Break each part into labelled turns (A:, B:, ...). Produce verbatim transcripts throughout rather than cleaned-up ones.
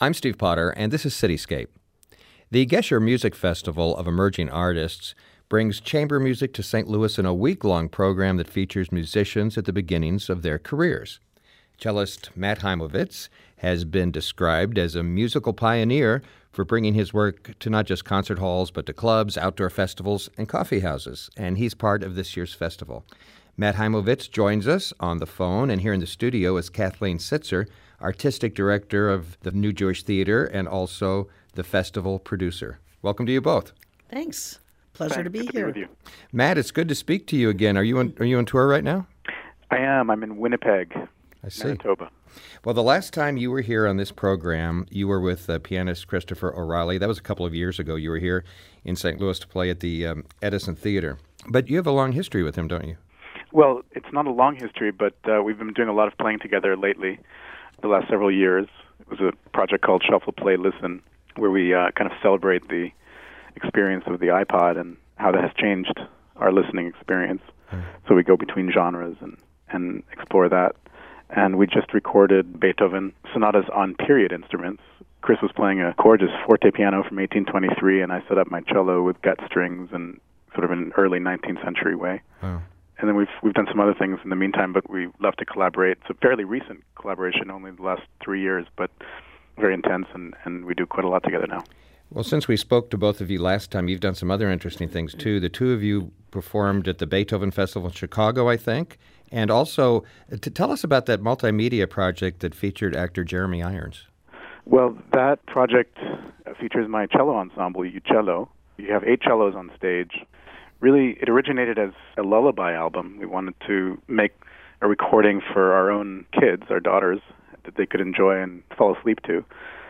A: I'm Steve Potter, and this is Cityscape. The Gesher Music Festival of Emerging Artists brings chamber music to Saint Louis in a week-long program that features musicians at the beginnings of their careers. Cellist Matt Heimovitz has been described as a musical pioneer for bringing his work to not just concert halls, but to clubs, outdoor festivals, and coffee houses, and he's part of this year's festival. Matt Heimovitz joins us on the phone, and here in the studio is Kathleen Sitzer, Artistic Director of the New Jewish Theater and also the festival producer. Welcome to you both.
B: Thanks. Pleasure
C: Thanks.
B: to be
C: Good
B: here.
C: To be with you.
A: Matt, it's good to speak to you again. Are you on, are you on tour right now?
C: I am. I'm in Winnipeg,
A: I see.
C: Manitoba.
A: Well, the last time you were here on this program, you were with uh, pianist Christopher O'Reilly. That was a couple of years ago. You were here in Saint Louis to play at the um, Edison Theater. But you have a long history with him, don't you?
C: Well, it's not a long history, but uh, we've been doing a lot of playing together lately, the last several years. It was a project called Shuffle, Play, Listen, where we uh, kind of celebrate the experience of the iPod and how that has changed our listening experience. Mm. So we go between genres and, and explore that. And we just recorded Beethoven sonatas on period instruments. Chris was playing a gorgeous forte piano from eighteen twenty-three, and I set up my cello with gut strings in sort of an early nineteenth century way.
A: Wow.
C: And then we've we've done some other things in the meantime, but we love to collaborate. It's a fairly recent collaboration, only the last three years, but very intense, and, and we do quite a lot together now.
A: Well, since we spoke to both of you last time, you've done some other interesting things, too. The two of you performed at the Beethoven Festival in Chicago, I think, and also to tell us about that multimedia project that featured actor Jeremy Irons.
C: Well, that project features my cello ensemble, Ucello. You have eight cellos on stage. Really, it originated as a lullaby album. We wanted to make a recording for our own kids, our daughters, that they could enjoy and fall asleep to.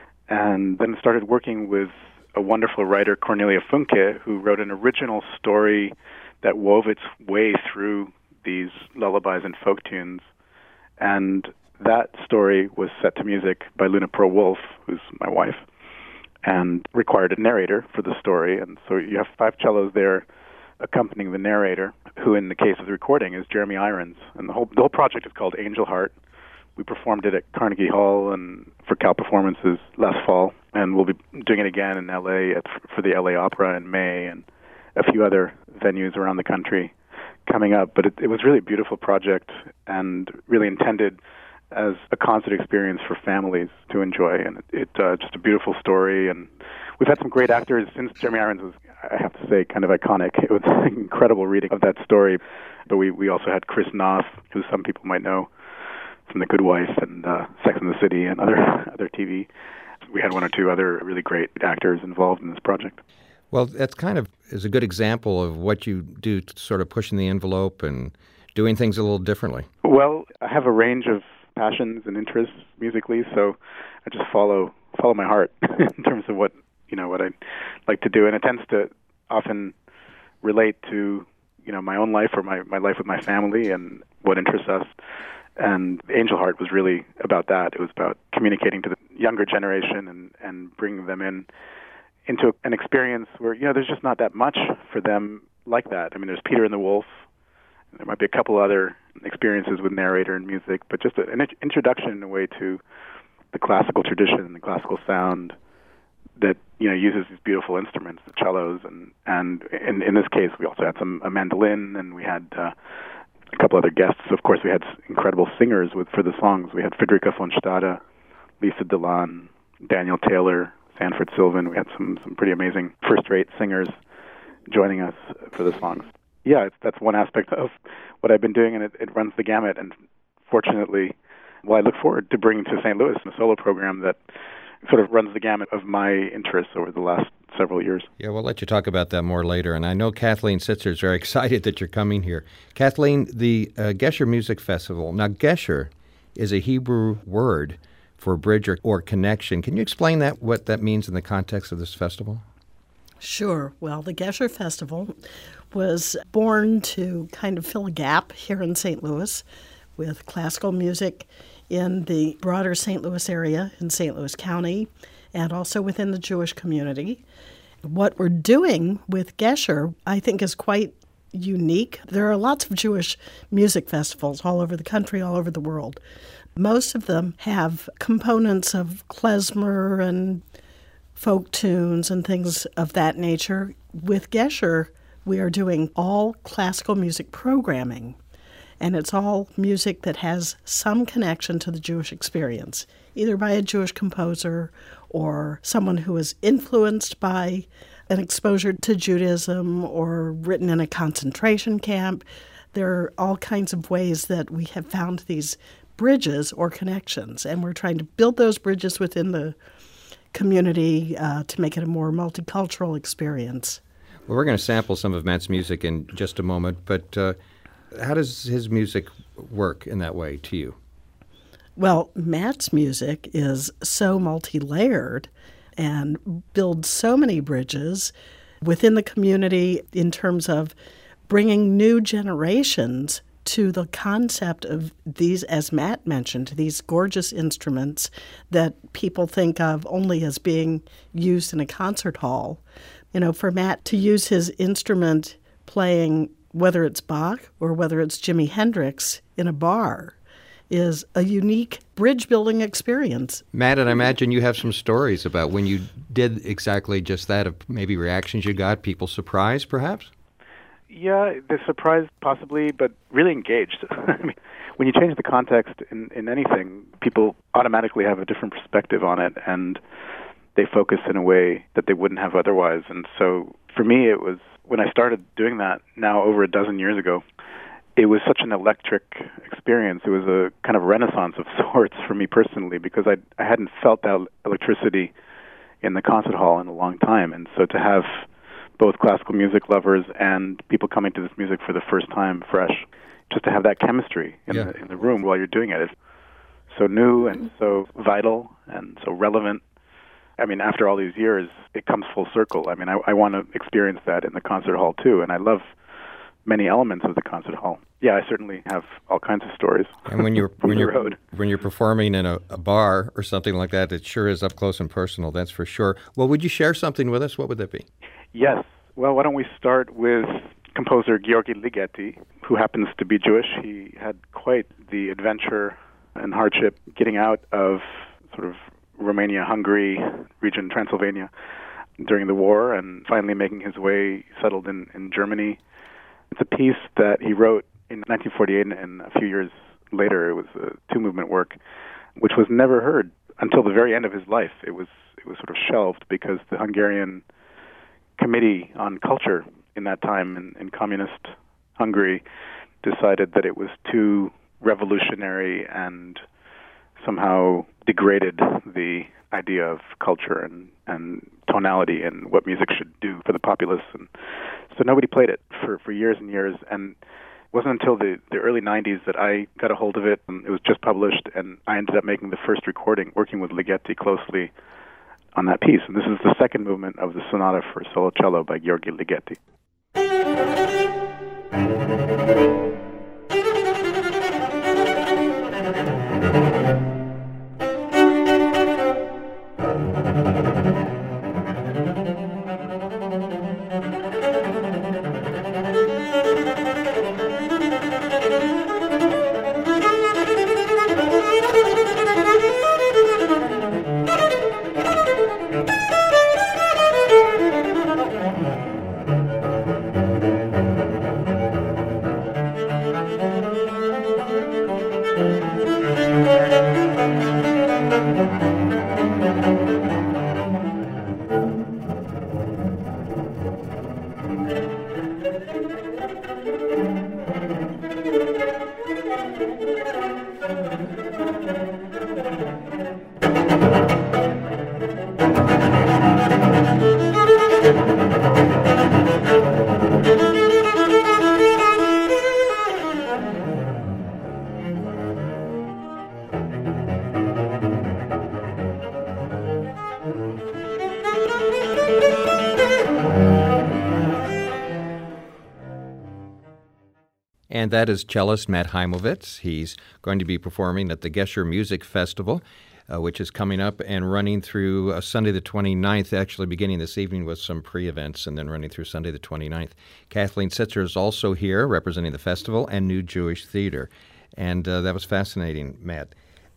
C: And then started working with a wonderful writer, Cornelia Funke, who wrote an original story that wove its way through these lullabies and folk tunes. And that story was set to music by Luna Pearl-Wolf, who's my wife, and required a narrator for the story. And so you have five cellos there accompanying the narrator, who in the case of the recording is Jeremy Irons. And the whole the whole project is called Angel Heart. We performed it at Carnegie Hall and for Cal Performances last fall, and we'll be doing it again in L A at, for the L A Opera in May and a few other venues around the country coming up. But it, it was really a beautiful project and really intended as a concert experience for families to enjoy, and it, it uh, just a beautiful story. And we've had some great actors since Jeremy Irons was, I have to say, kind of iconic. It was an incredible reading of that story. But we, we also had Chris Noth, who some people might know from The Good Wife and uh, Sex and the City and other other T V. We had one or two other really great actors involved in this project.
A: Well, that's kind of is a good example of what you do, to sort of pushing the envelope and doing things a little differently.
C: Well, I have a range of passions and interests musically, so I just follow follow my heart in terms of what you know what I like to do, and it tends to often relate to you know my own life or my, my life with my family and what interests us. And Angel Heart was really about that. It was about communicating to the younger generation and, and bringing them in into an experience where, you know, there's just not that much for them like that. I mean, there's Peter and the Wolf. There might be a couple other experiences with narrator and music, but just a, an introduction in a way to the classical tradition and the classical sound that, you know, uses these beautiful instruments, the cellos. And, and in, in this case, we also had some a mandolin, and we had uh, a couple other guests. Of course, we had incredible singers with for the songs. We had Friederike von Stade, Lisa Delan, Daniel Taylor, Sanford Sylvan. We had some, some pretty amazing first-rate singers joining us for the songs. Yeah, it's, that's one aspect of what I've been doing, and it, it runs the gamut. And fortunately, well, I look forward to bringing to Saint Louis a solo program that sort of runs the gamut of my interests over the last several years.
A: Yeah, we'll let you talk about that more later. And I know Kathleen Sitzer is very excited that you're coming here. Kathleen, the uh, Gesher Music Festival. Now, Gesher is a Hebrew word for bridge or, or connection. Can you explain that, what that means in the context of this festival?
B: Sure. Well, the Gesher Festival was born to kind of fill a gap here in Saint Louis with classical music in the broader Saint Louis area, in Saint Louis County, and also within the Jewish community. What we're doing with Gesher, I think, is quite unique. There are lots of Jewish music festivals all over the country, all over the world. Most of them have components of klezmer and folk tunes and things of that nature. With Gesher, we are doing all classical music programming, and it's all music that has some connection to the Jewish experience, either by a Jewish composer or someone who is influenced by an exposure to Judaism or written in a concentration camp. There are all kinds of ways that we have found these bridges or connections, and we're trying to build those bridges within the community uh, to make it a more multicultural experience.
A: Well, we're going to sample some of Matt's music in just a moment, but uh, how does his music work in that way to you?
B: Well, Matt's music is so multi-layered and builds so many bridges within the community in terms of bringing new generations to the concept of these, as Matt mentioned, these gorgeous instruments that people think of only as being used in a concert hall. You know, for Matt to use his instrument playing, whether it's Bach or whether it's Jimi Hendrix in a bar, is a unique bridge-building experience.
A: Matt, and I imagine you have some stories about when you did exactly just that, of maybe reactions you got, people surprised, perhaps?
C: Yeah, they're surprised possibly, but really engaged. I mean, when you change the context in, in anything, people automatically have a different perspective on it, and they focus in a way that they wouldn't have otherwise. And so for me, it was, when I started doing that now over a dozen years ago, it was such an electric experience. It was a kind of renaissance of sorts for me personally, because I I hadn't felt that electricity in the concert hall in a long time. And so to have both classical music lovers and people coming to this music for the first time fresh, just to have that chemistry in,
A: yeah.
C: the, in the room while you're doing it is so new and so vital and so relevant. I mean, after all these years, it comes full circle. I mean, I, I want to experience that in the concert hall too, and I love many elements of the concert hall. Yeah, I certainly have all kinds of stories.
A: And when you're
C: from
A: when
C: the
A: you're
C: road.
A: when you're performing in a, a bar or something like that, it sure is up close and personal. That's for sure. Well, would you share something with us? What would that be?
C: Yes. Well, why don't we start with composer Gheorghe Ligeti, who happens to be Jewish. He had quite the adventure and hardship getting out of sort of Romania, Hungary, region Transylvania during the war, and finally making his way settled in, in Germany. It's a piece that he wrote in nineteen forty-eight, and a few years later it was a two-movement work, which was never heard until the very end of his life. It was it was sort of shelved because the Hungarian Committee on Culture in that time in, in communist Hungary decided that it was too revolutionary and somehow degraded the idea of culture and, and tonality and what music should do for the populace. And so nobody played it for, for years and years. And it wasn't until the, the early nineties that I got a hold of it. And it was just published, and I ended up making the first recording, working with Ligeti closely on that piece. And this is the second movement of the Sonata for Solo Cello by Gheorghe Ligeti.
A: And that is cellist Matt Heimovitz. He's going to be performing at the Gesher Music Festival, uh, which is coming up and running through uh, Sunday the twenty-ninth, actually beginning this evening with some pre-events and then running through Sunday the twenty-ninth. Kathleen Sitzer is also here representing the festival and New Jewish Theater. And uh, that was fascinating, Matt.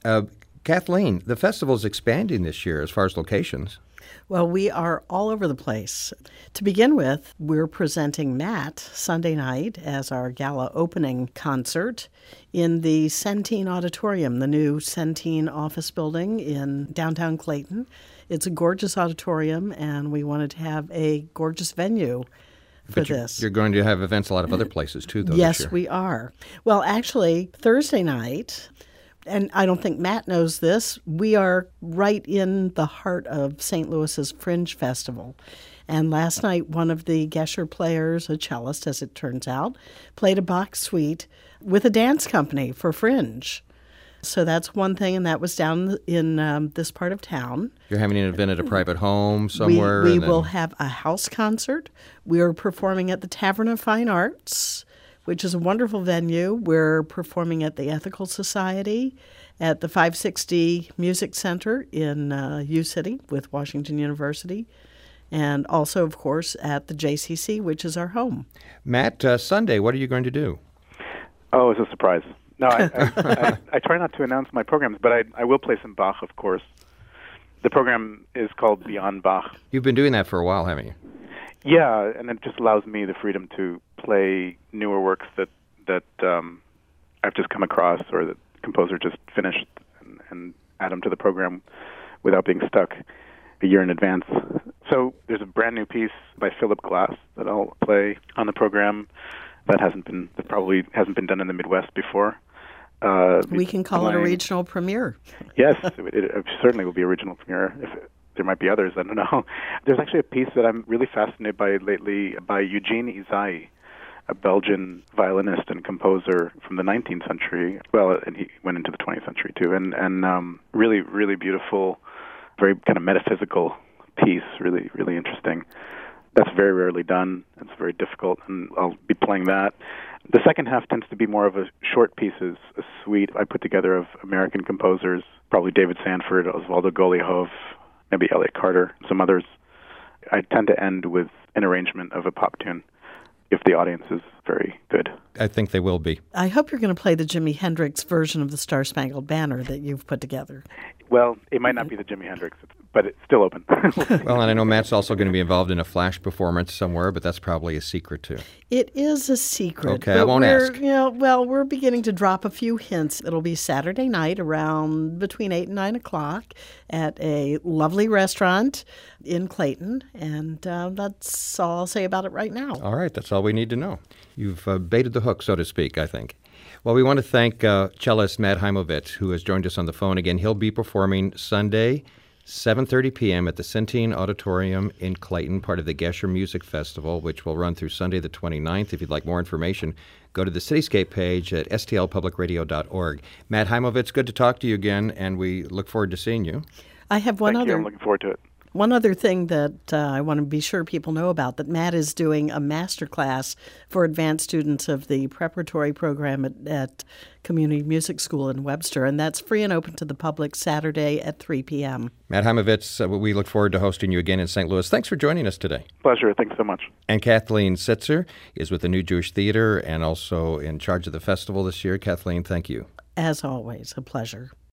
A: Uh, Kathleen, the festival is expanding this year as far as locations.
B: Well, we are all over the place. To begin with, we're presenting Matt Sunday night as our gala opening concert in the Centene Auditorium, the new Centene office building in downtown Clayton. It's a gorgeous auditorium, and we wanted to have a gorgeous venue for
A: but you're,
B: this.
A: You're going to have events a lot of other places, too, though,
B: Yes,
A: this year.
B: we are. Well, actually, Thursday night, and I don't think Matt knows this, we are right in the heart of Saint Louis's Fringe Festival. And last night, one of the Gesher players, a cellist as it turns out, played a Bach suite with a dance company for Fringe. So that's one thing, and that was down in um, this part of town.
A: You're having an event at a private home somewhere?
B: We, we
A: and then...
B: will have a house concert. We are performing at the Tavern of Fine Arts, which is a wonderful venue. We're performing at the Ethical Society, at the five sixty Music Center in uh, U-City with Washington University, and also, of course, at the J C C, which is our home.
A: Matt, uh, Sunday, what are you going to do?
C: Oh, it's a surprise. No, I, I, I, I try not to announce my programs, but I, I will play some Bach, of course. The program is called Beyond Bach.
A: You've been doing that for a while, haven't you?
C: Yeah, and it just allows me the freedom to play newer works that that um, I've just come across or that the composer just finished and, and add them to the program without being stuck a year in advance. So there's a brand new piece by Philip Glass that I'll play on the program that hasn't been that probably hasn't been done in the Midwest before. Uh,
B: we can call playing. it a regional premiere.
C: Yes, it, it certainly will be a regional premiere. If it, there might be others, I don't know. There's actually a piece that I'm really fascinated by lately by Eugene Ysaÿe, a Belgian violinist and composer from the nineteenth century. Well, and he went into the twentieth century too. And and um, really, really beautiful, very kind of metaphysical piece. Really, really interesting. That's very rarely done. It's very difficult, and I'll be playing that. The second half tends to be more of a short pieces, a suite I put together of American composers, probably David Sanford, Osvaldo Golijov, maybe Elliott Carter, some others. I tend to end with an arrangement of a pop tune if the audience is very good.
A: I think they will be.
B: I hope you're going to play the Jimi Hendrix version of the Star-Spangled Banner that you've put together.
C: Well, it might not be the Jimi Hendrix, but it's still open.
A: Well, and I know Matt's also going to be involved in a flash performance somewhere, but that's probably a secret too.
B: It is a secret.
A: Okay, I won't ask.
B: You know, well, we're beginning to drop a few hints. It'll be Saturday night around between eight and nine o'clock at a lovely restaurant in Clayton, and uh, that's all I'll say about it right now.
A: All right, that's all we need to know. You've uh, baited the hook, so to speak, I think. Well, we want to thank uh, cellist Matt Heimovitz, who has joined us on the phone again. He'll be performing Sunday, seven thirty p.m. at the Centene Auditorium in Clayton, part of the Gesher Music Festival, which will run through Sunday the twenty-ninth. If you'd like more information, go to the Cityscape page at s t l public radio dot org. Matt Heimovitz, good to talk to you again, and we look forward to seeing you.
B: I have one
C: Thank
B: other.
C: you. I'm looking forward to it.
B: One other thing that uh, I want to be sure people know about, that Matt is doing a master class for advanced students of the preparatory program at, at Community Music School in Webster, and that's free and open to the public Saturday at three p.m.
A: Matt Heimovitz, uh, we look forward to hosting you again in Saint Louis. Thanks for joining us today.
C: Pleasure. Thanks so much.
A: And Kathleen Sitzer is with the New Jewish Theater and also in charge of the festival this year. Kathleen, thank you.
B: As always, a pleasure.